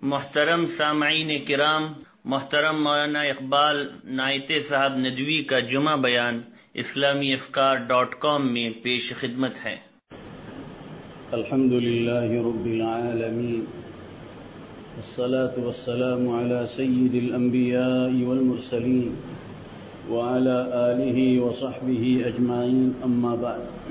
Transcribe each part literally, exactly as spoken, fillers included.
محترم سامعین کرام، محترم مولانا اقبال نائتے صاحب ندوی کا جمعہ بیان اسلامی افکار ڈاٹ کام میں پیش خدمت ہے۔ الحمد للہ رب العالمین، والصلاة والسلام على سید الانبیاء والمرسلین وعلى آلہ وصحبہ اجمعین، اما بعد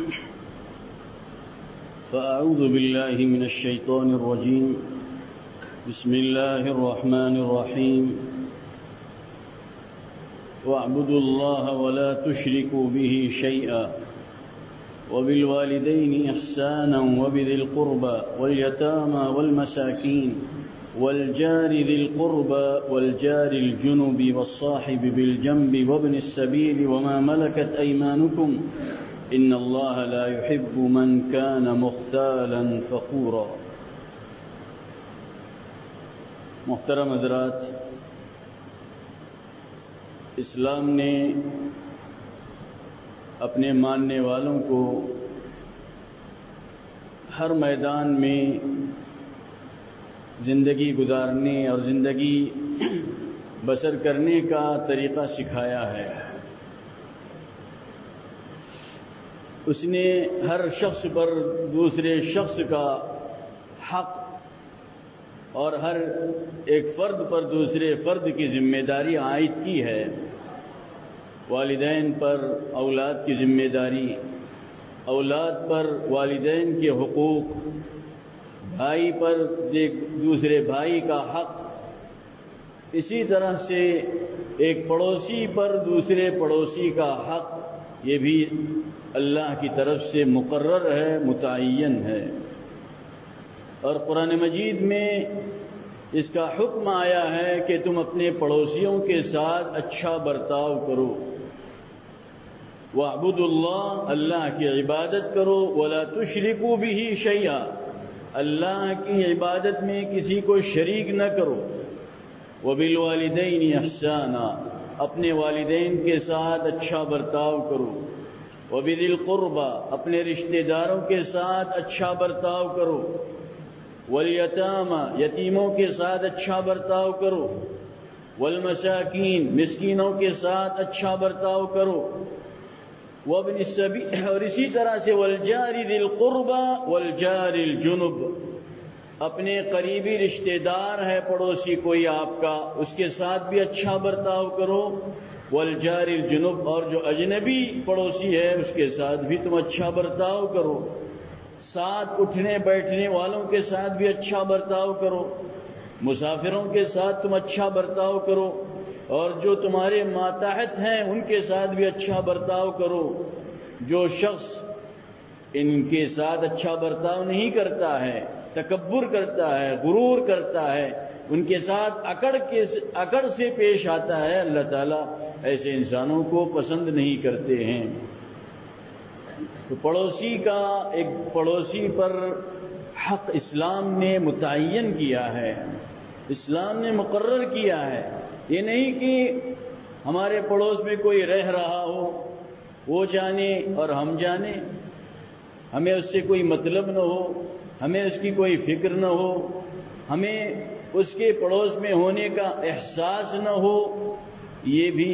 فاعوذ باللہ من الشیطان الرجیم، بسم اللہ الرحمن الرحیم، واعبدوا اللہ ولا تشرکوا به شیئا وبالوالدین احسانا وبذی القربى والیتامى والمساکین والجار ذی القربى والجار الجنب والصاحب بالجنب وابن السبیل وما ملكت ایمانکم ان اللہ لا يحب من كان مختالا فخورا۔ محترم حضرات، اسلام نے اپنے ماننے والوں کو ہر میدان میں زندگی گزارنے اور زندگی بسر کرنے کا طریقہ سکھایا ہے۔ اس نے ہر شخص پر دوسرے شخص کا حق اور ہر ایک فرد پر دوسرے فرد کی ذمہ داری عائد کی ہے۔ والدین پر اولاد کی ذمہ داری، اولاد پر والدین کے حقوق، بھائی پر دوسرے بھائی کا حق، اسی طرح سے ایک پڑوسی پر دوسرے پڑوسی کا حق، یہ بھی اللہ کی طرف سے مقرر ہے، متعین ہے۔ اور قرآن مجید میں اس کا حکم آیا ہے کہ تم اپنے پڑوسیوں کے ساتھ اچھا برتاؤ کرو۔ وَاعْبُدُوا اللَّهَ، اللہ کی عبادت کرو، وَلَا تُشْرِكُوا بِهِ شَيْئًا، اللہ کی عبادت میں کسی کو شریک نہ کرو۔ وَبِالْوَالِدَيْنِ إِحْسَانًا، اپنے والدین کے ساتھ اچھا برتاؤ کرو۔ وَبِذِي الْقُرْبَى، اپنے رشتہ داروں کے ساتھ اچھا برتاؤ کرو۔ والیتامى، یتیموں کے ساتھ اچھا برتاؤ کرو۔ والمساکین، مسکینوں کے ساتھ اچھا برتاؤ کرو۔ وابن السبیل، اور اسی طرح سے والجار ذی القربى والجار الجنب، اپنے قریبی رشتہ دار ہے پڑوسی کوئی آپ کا، اس کے ساتھ بھی اچھا برتاؤ کرو۔ والجار الجنب، اور جو اجنبی پڑوسی ہے اس کے ساتھ بھی تم اچھا برتاؤ کرو۔ ساتھ اٹھنے بیٹھنے والوں کے ساتھ بھی اچھا برتاؤ کرو۔ مسافروں کے ساتھ تم اچھا برتاؤ کرو، اور جو تمہارے ماتحت ہیں ان کے ساتھ بھی اچھا برتاؤ کرو۔ جو شخص ان کے ساتھ اچھا برتاؤ نہیں کرتا ہے، تکبر کرتا ہے، غرور کرتا ہے، ان کے ساتھ اکڑ کے اکڑ سے پیش آتا ہے، اللہ تعالیٰ ایسے انسانوں کو پسند نہیں کرتے ہیں۔ تو پڑوسی کا ایک پڑوسی پر حق اسلام نے متعین کیا ہے، اسلام نے مقرر کیا ہے۔ یہ نہیں کہ ہمارے پڑوس میں کوئی رہ رہا ہو، وہ جانے اور ہم جانے، ہمیں اس سے کوئی مطلب نہ ہو، ہمیں اس کی کوئی فکر نہ ہو، ہمیں اس کے پڑوس میں ہونے کا احساس نہ ہو، یہ بھی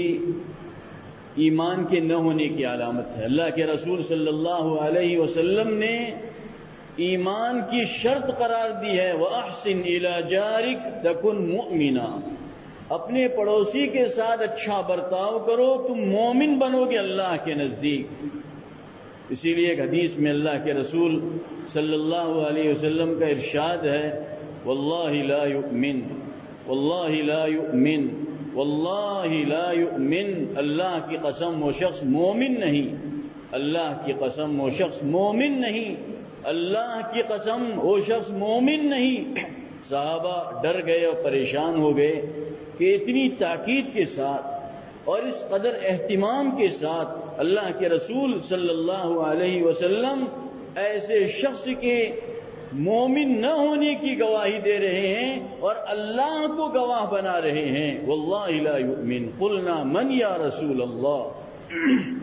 ایمان کے نہ ہونے کی علامت ہے۔ اللہ کے رسول صلی اللہ علیہ وسلم نے ایمان کی شرط قرار دی ہے، وَأَحْسِنْ إِلَى جَارِكَ تَكُنْ مُؤْمِنًا، اپنے پڑوسی کے ساتھ اچھا برتاؤ کرو، تم مومن بنو گے اللہ کے نزدیک۔ اسی لیے ایک حدیث میں اللہ کے رسول صلی اللہ علیہ وسلم کا ارشاد ہے، وَاللَّهِ لَا يُؤْمِنُ وَاللَّهِ لَا يُؤْمِنُ وَاللَّهِ لَا يُؤْمِنُ، اللہ کی قسم وہ شخص مومن نہیں، اللہ کی قسم وہ شخص مومن نہیں، اللہ کی قسم وہ شخص مومن نہیں۔ صحابہ ڈر گئے اور پریشان ہو گئے کہ اتنی تاکید کے ساتھ اور اس قدر اہتمام کے ساتھ اللہ کے رسول صلی اللہ علیہ وسلم ایسے شخص کے مومن نہ ہونے کی گواہی دے رہے ہیں اور اللہ کو گواہ بنا رہے ہیں۔ واللہ لا یؤمن، قلنا من یا رسول اللہ،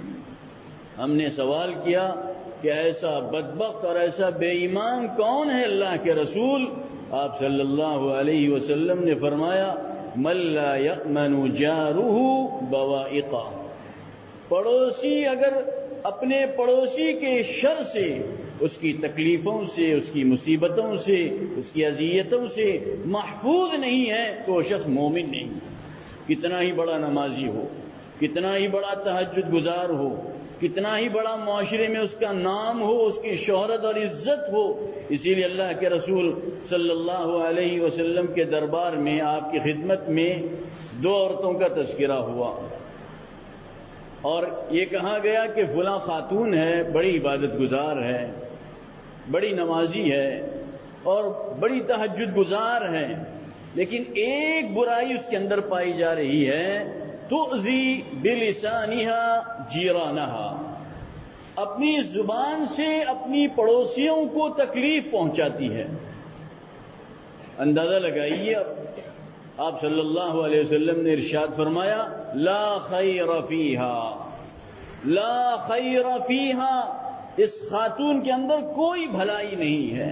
ہم نے سوال کیا کہ ایسا بدبخت اور ایسا بے ایمان کون ہے اللہ کے رسول آپ صلی اللہ علیہ وسلم نے فرمایا من لا یأمن جارہ بوائقہ، پڑوسی اگر اپنے پڑوسی کے شر سے، اس کی تکلیفوں سے، اس کی مصیبتوں سے، اس کی اذیتوں سے محفوظ نہیں ہے تو وہ شخص مومن نہیں، کتنا ہی بڑا نمازی ہو، کتنا ہی بڑا تہجد گزار ہو، کتنا ہی بڑا معاشرے میں اس کا نام ہو، اس کی شہرت اور عزت ہو۔ اسی لیے اللہ کے رسول صلی اللہ علیہ وسلم کے دربار میں، آپ کی خدمت میں دو عورتوں کا تذکرہ ہوا اور یہ کہا گیا کہ فلاں خاتون ہے، بڑی عبادت گزار ہے، بڑی نمازی ہے اور بڑی تہجد گزار ہے، لیکن ایک برائی اس کے اندر پائی جا رہی ہے، تؤذی بلسانہا جیرانہا، اپنی زبان سے اپنی پڑوسیوں کو تکلیف پہنچاتی ہے۔ اندازہ لگائیے، آپ صلی اللہ علیہ وسلم نے ارشاد فرمایا لا خیر فیہا، لا خیر فیہا، اس خاتون کے اندر کوئی بھلائی نہیں ہے۔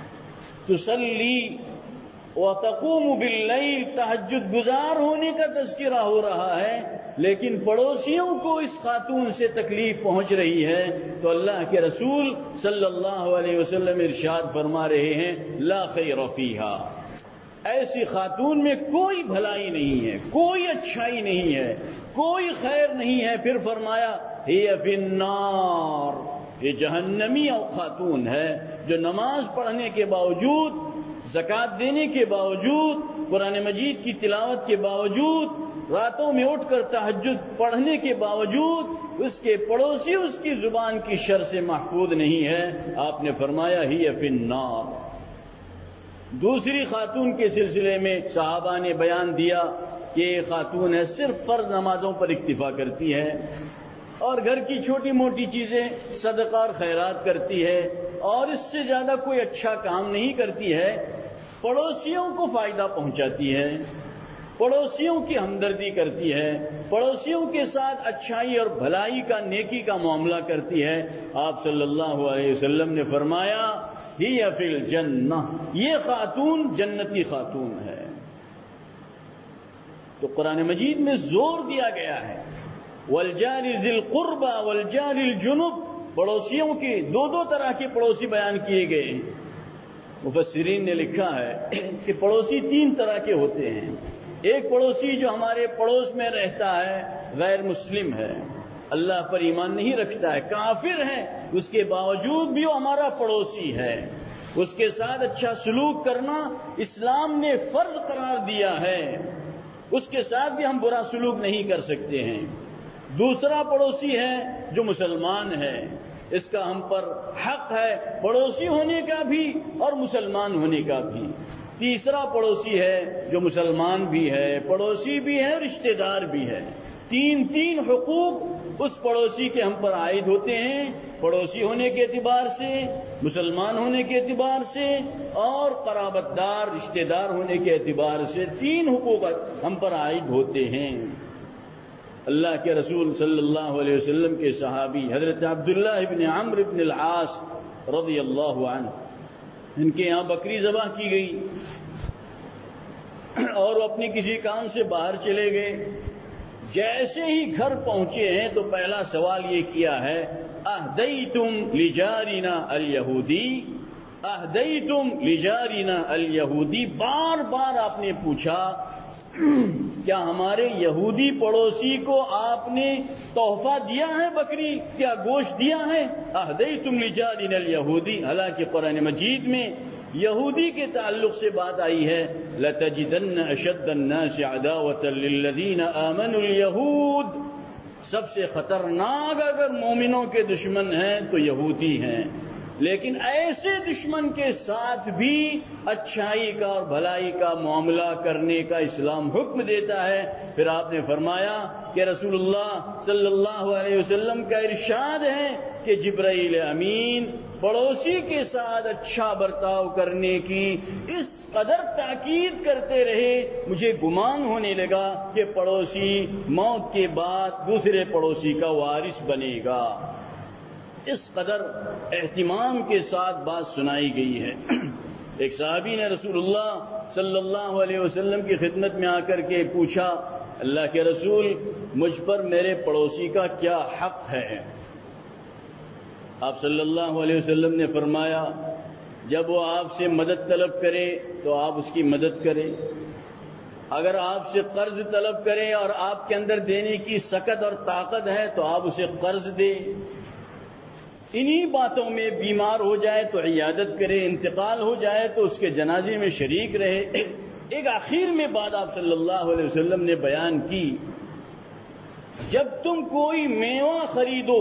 تصلی وتقوم باللیل، تہجد گزار ہونے کا تذکرہ ہو رہا ہے، لیکن پڑوسیوں کو اس خاتون سے تکلیف پہنچ رہی ہے، تو اللہ کے رسول صلی اللہ علیہ وسلم ارشاد فرما رہے ہیں لا خیر فیہا، ایسی خاتون میں کوئی بھلائی نہیں ہے، کوئی اچھائی نہیں ہے، کوئی خیر نہیں ہے۔ پھر فرمایا ہی فی النار، یہ جہنمی خاتون ہے جو نماز پڑھنے کے باوجود، زکوٰۃ دینے کے باوجود، قرآن مجید کی تلاوت کے باوجود، راتوں میں اٹھ کر تہجد پڑھنے کے باوجود اس کے پڑوسی اس کی زبان کی شر سے محفوظ نہیں ہے۔ آپ نے فرمایا ہی فی النار۔ دوسری خاتون کے سلسلے میں صحابہ نے بیان دیا کہ یہ خاتون ہے صرف فرض نمازوں پر اکتفا کرتی ہے اور گھر کی چھوٹی موٹی چیزیں صدقہ اور خیرات کرتی ہے اور اس سے زیادہ کوئی اچھا کام نہیں کرتی ہے، پڑوسیوں کو فائدہ پہنچاتی ہے، پڑوسیوں کی ہمدردی کرتی ہے، پڑوسیوں کے ساتھ اچھائی اور بھلائی کا، نیکی کا معاملہ کرتی ہے۔ آپ صلی اللہ علیہ وسلم نے فرمایا ہی فی الجنہ، یہ خاتون جنتی خاتون ہے۔ تو قرآن مجید میں زور دیا گیا ہے والجار ذی القربى والجار الجنب، پڑوسیوں کے دو دو طرح کے پڑوسی بیان کیے گئے ہیں۔ مفسرین نے لکھا ہے کہ پڑوسی تین طرح کے ہوتے ہیں۔ ایک پڑوسی جو ہمارے پڑوس میں رہتا ہے غیر مسلم ہے، اللہ پر ایمان نہیں رکھتا ہے، کافر ہے، اس کے باوجود بھی وہ ہمارا پڑوسی ہے، اس کے ساتھ اچھا سلوک کرنا اسلام نے فرض قرار دیا ہے، اس کے ساتھ بھی ہم برا سلوک نہیں کر سکتے ہیں۔ دوسرا پڑوسی ہے جو مسلمان ہے، اس کا ہم پر حق ہے پڑوسی ہونے کا بھی اور مسلمان ہونے کا بھی۔ تیسرا پڑوسی ہے جو مسلمان بھی ہے، پڑوسی بھی ہے، رشتہ دار بھی ہے۔ تین تین حقوق اس پڑوسی کے ہم پر عائد ہوتے ہیں، پڑوسی ہونے کے اعتبار سے، مسلمان ہونے کے اعتبار سے اور قرابت دار رشتہ دار ہونے کے اعتبار سے تین حقوق ہم پر عائد ہوتے ہیں۔ اللہ کے رسول صلی اللہ علیہ وسلم کے صحابی حضرت عبداللہ ابن عمرو ابن العاص رضی اللہ عنہ، ان کے یہاں بکری ذبح کی گئی اور وہ اپنی کسی کام سے باہر چلے گئے۔ جیسے ہی گھر پہنچے ہیں تو پہلا سوال یہ کیا ہے اہدیتم لجارنا الیہودی، اہدیتم لجارنا الیہودی، بار بار آپ نے پوچھا کیا ہمارے یہودی پڑوسی کو آپ نے تحفہ دیا ہے، بکری کیا گوشت دیا ہے؟ اہدیتم لجارنا الیہودی، حالانکہ قرآن مجید میں یہودی کے تعلق سے بات آئی ہے لَتَجِدَنَّ أَشَدَّ النَّاسِ عَدَاوَةً لِلَّذِينَ آمَنُوا الْيَهُودِ، سب سے خطرناک اگر مومنوں کے دشمن ہیں تو یہودی ہیں، لیکن ایسے دشمن کے ساتھ بھی اچھائی کا اور بھلائی کا معاملہ کرنے کا اسلام حکم دیتا ہے۔ پھر آپ نے فرمایا کہ رسول اللہ صلی اللہ علیہ وسلم کا ارشاد ہے کہ جبرائیل امین پڑوسی کے ساتھ اچھا برتاؤ کرنے کی اس قدر تاکید کرتے رہے، مجھے گمان ہونے لگا کہ پڑوسی موت کے بعد دوسرے پڑوسی کا وارث بنے گا۔ اس قدر اہتمام کے ساتھ بات سنائی گئی ہے۔ ایک صحابی نے رسول اللہ صلی اللہ علیہ وسلم کی خدمت میں آ کر کے پوچھا، اللہ کے رسول مجھ پر میرے پڑوسی کا کیا حق ہے؟ آپ صلی اللہ علیہ وسلم نے فرمایا، جب وہ آپ سے مدد طلب کرے تو آپ اس کی مدد کریں، اگر آپ سے قرض طلب کرے اور آپ کے اندر دینے کی سکت اور طاقت ہے تو آپ اسے قرض دیں، انہی باتوں میں بیمار ہو جائے تو عیادت کرے، انتقال ہو جائے تو اس کے جنازے میں شریک رہے۔ ایک آخر میں بات آپ صلی اللہ علیہ وسلم نے بیان کی، جب تم کوئی میوہ خریدو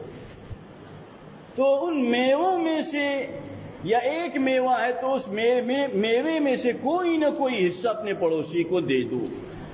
تو ان میووں میں سے یا ایک میوہ ہے تو اس میوے میں سے کوئی نہ کوئی حصہ اپنے پڑوسی کو دے دو۔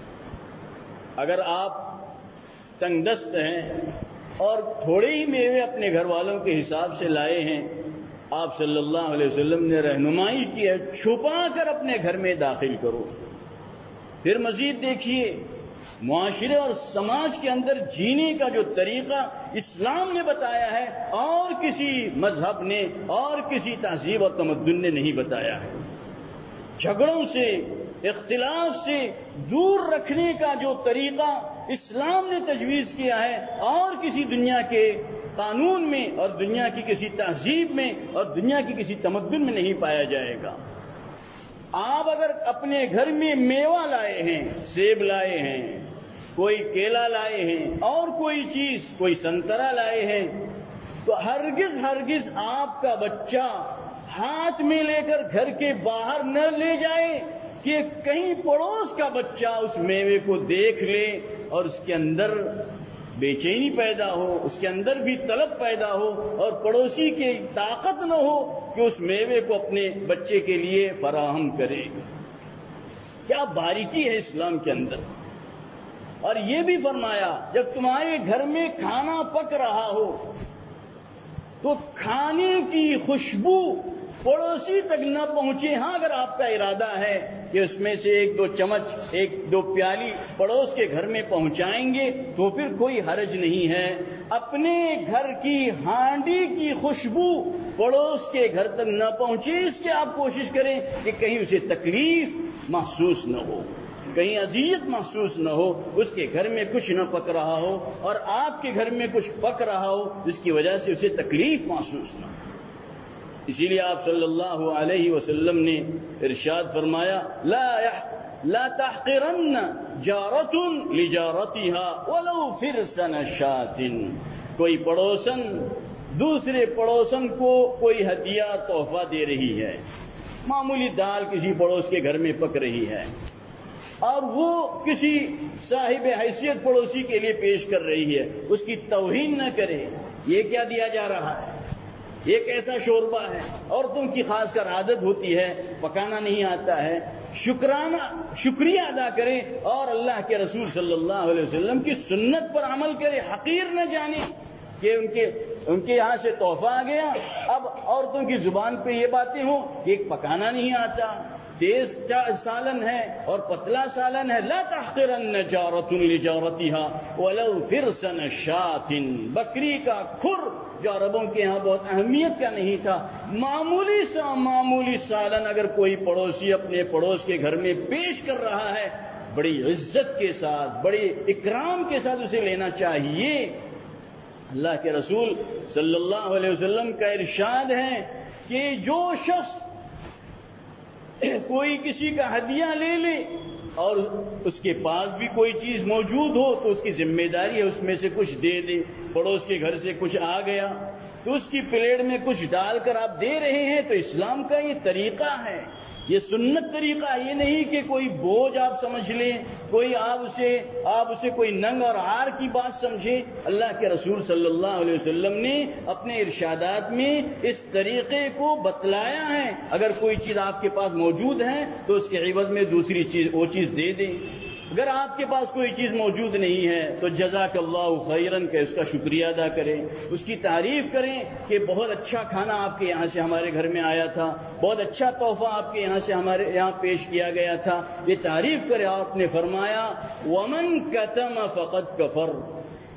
اگر آپ تنگ دست ہیں اور تھوڑے ہی میوے اپنے گھر والوں کے حساب سے لائے ہیں، آپ صلی اللہ علیہ وسلم نے رہنمائی کی ہے، چھپا کر اپنے گھر میں داخل کرو۔ پھر مزید دیکھیے، معاشرے اور سماج کے اندر جینے کا جو طریقہ اسلام نے بتایا ہے اور کسی مذہب نے اور کسی تہذیب اور تمدن نے نہیں بتایا ہے۔ جھگڑوں سے، اختلاف سے دور رکھنے کا جو طریقہ اسلام نے تجویز کیا ہے اور کسی دنیا کے قانون میں اور دنیا کی کسی تہذیب میں اور دنیا کی کسی تمدن میں نہیں پایا جائے گا۔ آپ اگر اپنے گھر میں میوہ لائے ہیں، سیب لائے ہیں، کوئی کیلا لائے ہیں اور کوئی چیز، کوئی سنترا لائے ہیں، تو ہرگز ہرگز آپ کا بچہ ہاتھ میں لے کر گھر کے باہر نہ لے جائے کہ کہیں پڑوس کا بچہ اس میوے کو دیکھ لے اور اس کے اندر بے چینی پیدا ہو، اس کے اندر بھی طلب پیدا ہو اور پڑوسی کی طاقت نہ ہو کہ اس میوے کو اپنے بچے کے لیے فراہم کرے۔ کیا باریکی ہے اسلام کے اندر! اور یہ بھی فرمایا، جب تمہارے گھر میں کھانا پک رہا ہو تو کھانے کی خوشبو پڑوسی تک نہ پہنچے۔ ہاں اگر آپ کا ارادہ ہے کہ اس میں سے ایک دو چمچ، ایک دو پیالی پڑوس کے گھر میں پہنچائیں گے تو پھر کوئی حرج نہیں ہے۔ اپنے گھر کی ہانڈی کی خوشبو پڑوس کے گھر تک نہ پہنچے، اس کی آپ کوشش کریں کہ کہیں اسے تکلیف محسوس نہ ہو، کہیں اذیت محسوس نہ ہو، اس کے گھر میں کچھ نہ پک رہا ہو اور آپ کے گھر میں کچھ پک رہا ہو جس کی وجہ سے اسے تکلیف محسوس نہ ہو۔ اسی لیے آپ صلی اللہ علیہ وسلم نے ارشاد فرمایا، لا لا تحقرن جارۃ لجارتها ولو فرسن شاۃ۔ کوئی پڑوسن دوسرے پڑوسن کو کوئی ہدیہ تحفہ دے رہی ہے، معمولی دال کسی پڑوس کے گھر میں پک رہی ہے اور وہ کسی صاحب حیثیت پڑوسی کے لیے پیش کر رہی ہے، اس کی توہین نہ کرے۔ یہ کیا دیا جا رہا ہے؟ یہ کیسا شوربہ ہے؟ عورتوں کی خاص کر عادت ہوتی ہے، پکانا نہیں آتا ہے۔ شکرانہ شکریہ ادا کرے اور اللہ کے رسول صلی اللہ علیہ وسلم کی سنت پر عمل کرے، حقیر نہ جانے کہ ان کے ان کے یہاں سے تحفہ آ گیا۔ اب عورتوں کی زبان پہ یہ باتیں ہوں کہ ایک پکانا نہیں آتا، تیز سالن ہے اور پتلا سالن ہے۔ لا تحقرن جارۃ لجارتها ولو فرسن شاۃ۔ بکری کا کھر جو عربوں کے ہاں بہت اہمیت کا نہیں تھا، معمولی سا معمولی سالن اگر کوئی پڑوسی اپنے پڑوس کے گھر میں پیش کر رہا ہے، بڑی عزت کے ساتھ، بڑے اکرام کے ساتھ اسے لینا چاہیے۔ اللہ کے رسول صلی اللہ علیہ وسلم کا ارشاد ہے کہ جو شخص کوئی کسی کا ہدیہ لے لے اور اس کے پاس بھی کوئی چیز موجود ہو تو اس کی ذمہ داری ہے اس میں سے کچھ دے دے۔ پڑوس کے گھر سے کچھ آ گیا تو اس کی پلیٹ میں کچھ ڈال کر آپ دے رہے ہیں، تو اسلام کا یہ طریقہ ہے، یہ سنت طریقہ، یہ نہیں کہ کوئی بوجھ آپ سمجھ لیں، کوئی آپ اسے آپ اسے کوئی ننگ اور عار کی بات سمجھیں۔ اللہ کے رسول صلی اللہ علیہ وسلم نے اپنے ارشادات میں اس طریقے کو بتلایا ہے۔ اگر کوئی چیز آپ کے پاس موجود ہے تو اس کے عوض میں دوسری چیز وہ چیز دے دیں۔ اگر آپ کے پاس کوئی چیز موجود نہیں ہے تو جزاک اللہ خیرن کہ اس کا شکریہ ادا کریں، اس کی تعریف کریں کہ بہت اچھا کھانا آپ کے یہاں سے ہمارے گھر میں آیا تھا، بہت اچھا تحفہ آپ کے یہاں سے ہمارے یہاں پیش کیا گیا تھا، یہ تعریف کرے۔ آپ نے فرمایا ومن کتم فقد کفر،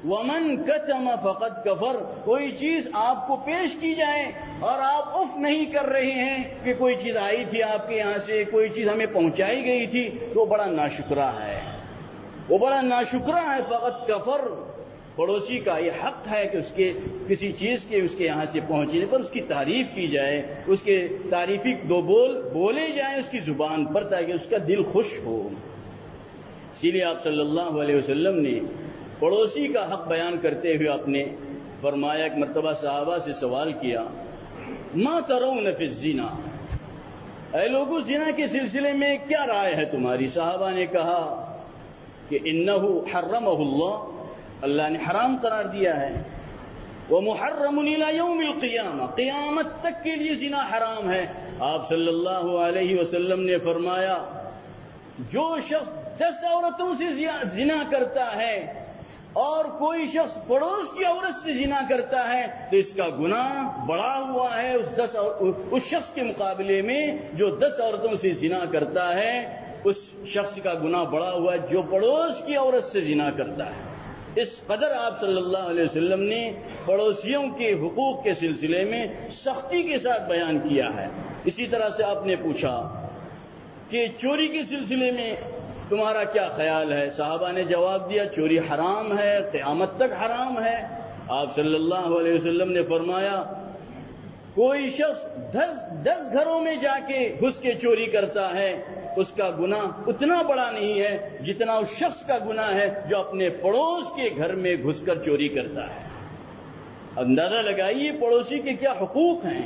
ومن کتم فقد کفر، کوئی چیز آپ کو پیش کی جائے اور آپ اف نہیں کر رہے ہیں کہ کوئی چیز آئی تھی آپ کے یہاں سے، کوئی چیز ہمیں پہنچائی گئی تھی، تو وہ بڑا ناشکرا ہے، وہ بڑا ناشکرا ہے۔ فقد کفر، پڑوسی کا یہ حق ہے کہ اس کے کسی چیز کے اس کے یہاں سے پہنچنے پر اس کی تعریف کی جائے، اس کے تعریفی دو بول بولے جائیں اس کی زبان پر، تاکہ اس کا دل خوش ہو۔ اسی لیے آپ صلی اللہ علیہ وسلم نے پڑوسی کا حق بیان کرتے ہوئے آپ نے فرمایا، ایک مرتبہ صحابہ سے سوال کیا، ما ترون فی الزنا، اے لوگوں زنا کے سلسلے میں کیا رائے ہے تمہاری؟ صحابہ نے کہا کہ انہ حرمہ اللہ، اللہ نے حرام قرار دیا ہے، ومحرم الی یوم القیامہ، قیامت تک کے لیے زنا حرام ہے۔ آپ صلی اللہ علیہ وسلم نے فرمایا، جو شخص دس عورتوں سے زنا کرتا ہے اور کوئی شخص پڑوس کی عورت سے زنا کرتا ہے تو اس کا گناہ بڑا ہوا ہے اس دس اس شخص کے مقابلے میں جو دس عورتوں سے زنا کرتا ہے، اس شخص کا گناہ بڑا ہوا ہے جو پڑوس کی عورت سے زنا کرتا ہے۔ اس قدر آپ صلی اللہ علیہ وسلم نے پڑوسیوں کے حقوق کے سلسلے میں سختی کے ساتھ بیان کیا ہے۔ اسی طرح سے آپ نے پوچھا کہ چوری کے سلسلے میں تمہارا کیا خیال ہے؟ صحابہ نے جواب دیا، چوری حرام ہے، قیامت تک حرام ہے۔ آپ صلی اللہ علیہ وسلم نے فرمایا، کوئی شخص دس دس گھروں میں جا کے گھس کے چوری کرتا ہے، اس کا گناہ اتنا بڑا نہیں ہے جتنا اس شخص کا گناہ ہے جو اپنے پڑوس کے گھر میں گھس کر چوری کرتا ہے۔ اندازہ لگائیے پڑوسی کے کیا حقوق ہیں۔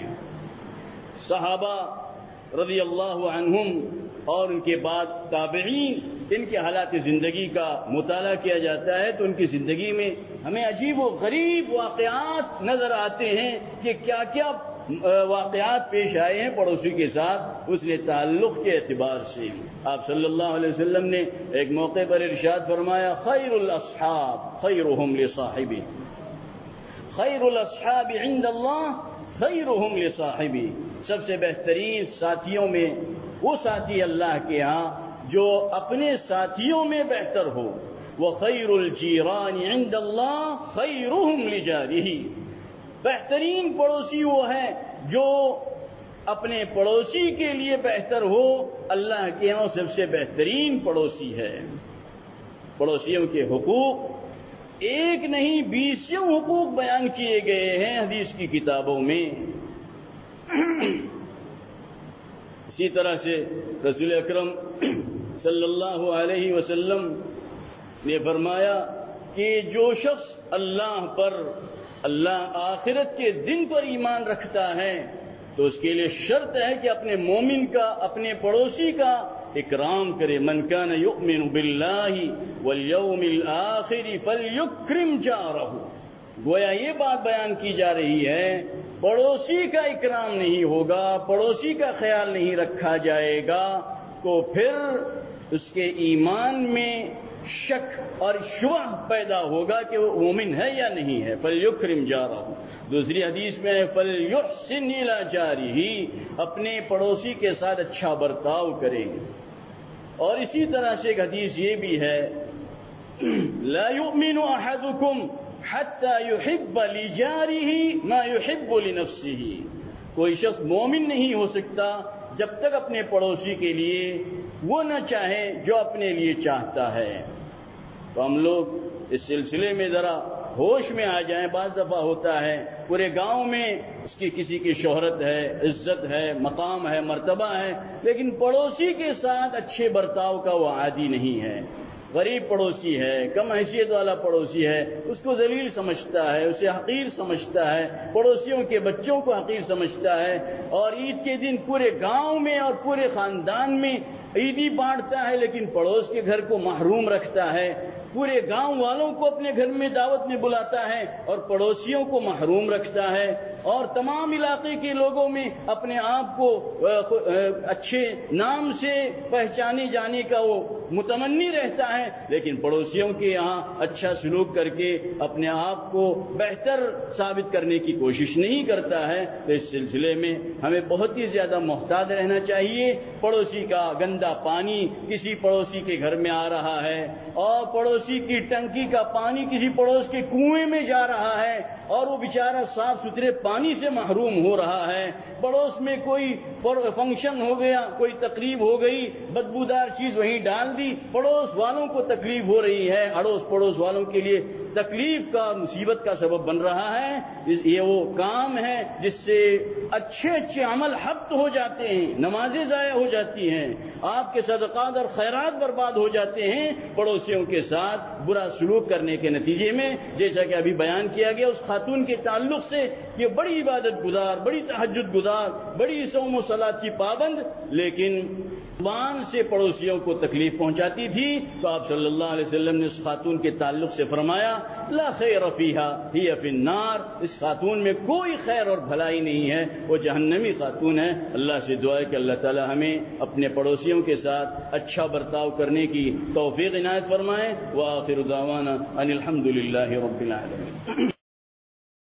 صحابہ رضی اللہ عنہم اور ان کے بعد تابعین، ان کے حالات زندگی کا مطالعہ کیا جاتا ہے تو ان کی زندگی میں ہمیں عجیب و غریب واقعات نظر آتے ہیں کہ کیا کیا واقعات پیش آئے ہیں پڑوسی کے ساتھ اس نے تعلق کے اعتبار سے۔ آپ صلی اللہ علیہ وسلم نے ایک موقع پر ارشاد فرمایا، خیر الاصحاب خیرهم لصاحبہ، خیر الاصحاب عند اللہ خیرهم لصاحبہ، سب سے بہترین ساتھیوں میں وہ ساتھی اللہ کے ہاں جو اپنے ساتھیوں میں بہتر ہو۔ وخیر الجیران عند اللہ خیرهم لجارہ، بہترین پڑوسی وہ ہے جو اپنے پڑوسی کے لیے بہتر ہو، اللہ کے ہاں سب سے بہترین پڑوسی ہے۔ پڑوسیوں کے حقوق ایک نہیں بیسوں حقوق بیان کیے گئے ہیں حدیث کی کتابوں میں۔ اسی طرح سے رسول اکرم صلی اللہ علیہ وسلم نے فرمایا کہ جو شخص اللہ پر، اللہ آخرت کے دن پر ایمان رکھتا ہے تو اس کے لیے شرط ہے کہ اپنے مومن کا، اپنے پڑوسی کا اکرام کرے۔ من کان یؤمن باللہ والیوم الآخر فلیکرم جارہ، گویا یہ بات بیان کی جا رہی ہے پڑوسی کا اکرام نہیں ہوگا، پڑوسی کا خیال نہیں رکھا جائے گا تو پھر اس کے ایمان میں شک اور شبہ پیدا ہوگا کہ وہ مومن ہے یا نہیں ہے۔ فلیکرم جارہ، دوسری حدیث میں فلیحسن الی جارہ، اپنے پڑوسی کے ساتھ اچھا برتاؤ کرے۔ اور اسی طرح سے ایک حدیث یہ بھی ہے، لا یؤمن احدکم حتی یحب لجارہ ما یحب لنفسہ، کوئی شخص مومن نہیں ہو سکتا جب تک اپنے پڑوسی کے لیے وہ نہ چاہے جو اپنے لیے چاہتا ہے۔ تو ہم لوگ اس سلسلے میں ذرا ہوش میں آ جائیں۔ بعض دفعہ ہوتا ہے پورے گاؤں میں اس کی کسی کی شہرت ہے، عزت ہے، مقام ہے، مرتبہ ہے، لیکن پڑوسی کے ساتھ اچھے برتاؤ کا وہ عادی نہیں ہے۔ غریب پڑوسی ہے، کم حیثیت والا پڑوسی ہے، اس کو ذلیل سمجھتا ہے، اسے حقیر سمجھتا ہے، پڑوسیوں کے بچوں کو حقیر سمجھتا ہے، اور عید کے دن پورے گاؤں میں اور پورے خاندان میں عیدی بانٹتا ہے لیکن پڑوس کے گھر کو محروم رکھتا ہے، پورے گاؤں والوں کو اپنے گھر میں دعوت میں بلاتا ہے اور پڑوسیوں کو محروم رکھتا ہے، اور تمام علاقے کے لوگوں میں اپنے آپ کو اچھے نام سے پہچانے جانے کا وہ متمنی رہتا ہے، لیکن پڑوسیوں کے یہاں اچھا سلوک کر کے اپنے آپ کو بہتر ثابت کرنے کی کوشش نہیں کرتا ہے، تو اس سلسلے میں ہمیں بہت ہی زیادہ محتاط رہنا چاہیے۔ پڑوسی کا گندا پانی کسی پڑوسی کے گھر میں آ رہا ہے، اور پڑوسی کی ٹنکی کا پانی کسی پڑوس کے کنویں میں جا رہا ہے، اور وہ بیچارہ صاف ستھرے پانی سے محروم ہو رہا ہے۔ پڑوس میں کوئی فنکشن ہو گیا، کوئی تقریب ہو گئی، بدبودار چیز وہیں ڈال دی، پڑوس والوں کو تکلیف ہو رہی ہے، اڑوس پڑوس والوں کے لیے تکلیف کا اور مصیبت کا سبب بن رہا ہے۔ یہ وہ کام ہے جس سے اچھے اچھے عمل حبط ہو جاتے ہیں، نمازیں ضائع ہو جاتی ہیں، آپ کے صدقات اور خیرات برباد ہو جاتے ہیں پڑوسیوں کے ساتھ برا سلوک کرنے کے نتیجے میں۔ جیسا کہ ابھی بیان کیا گیا اس خاتون کے تعلق سے، یہ بڑی عبادت گزار، بڑی تہجد گزار، بڑی صوم و صلاۃ کی پابند، لیکن زبان سے پڑوسیوں کو تکلیف پہنچاتی تھی، تو آپ صلی اللہ علیہ وسلم نے اس خاتون کے تعلق سے فرمایا لا خیر فیہا ہی فی النار، اس خاتون میں کوئی خیر اور بھلائی نہیں ہے، وہ جہنمی خاتون ہے۔ اللہ سے دعا ہے کہ اللہ تعالی ہمیں اپنے پڑوسیوں کے ساتھ اچھا برتاؤ کرنے کی توفیق عنایت فرمائے۔ وآخر دعوانا ان الحمد للہ رب العالمین۔